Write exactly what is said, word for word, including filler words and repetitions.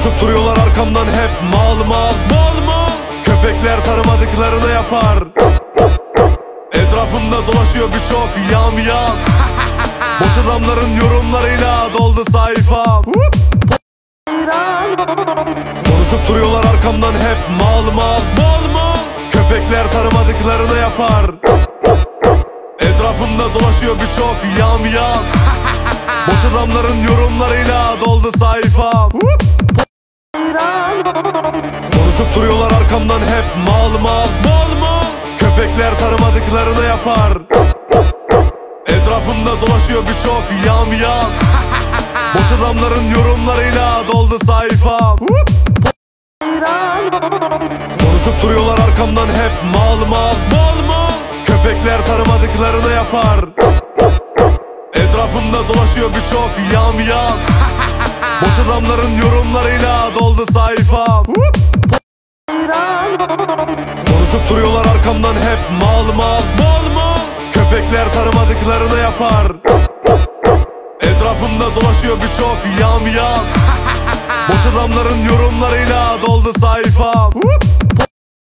Konuşup duruyorlar arkamdan hep mal mal mal mal. Köpekler tanımadıklarını yapar. Etrafımda dolaşıyor birçok yam yam. Boş adamların yorumlarıyla doldu sayfam. Konuşup duruyorlar arkamdan hep mal mal mal mal. Köpekler tanımadıklarını yapar. Etrafımda dolaşıyor birçok yam yam. Boş adamların yorumlarıyla doldu sayfam. Konuşup duruyorlar arkamdan hep mal mal mal mal. Köpekler tanımadıklarını yapar. Etrafımda dolaşıyor birçok yam yam. Boş adamların yorumlarıyla doldu sayfam. Konuşup duruyorlar arkamdan hep mal mal mal mal. Köpekler tanımadıklarını yapar. Etrafımda dolaşıyor birçok yam yam. Boş adamların yorumlarıyla doldu sayfam. Konuşup duruyorlar arkamdan hep mal mal mal mal. Köpekler tanımadıklarını yapar. Etrafımda dolaşıyor birçok yam yam. Boş adamların yorumlarıyla doldu sayfam.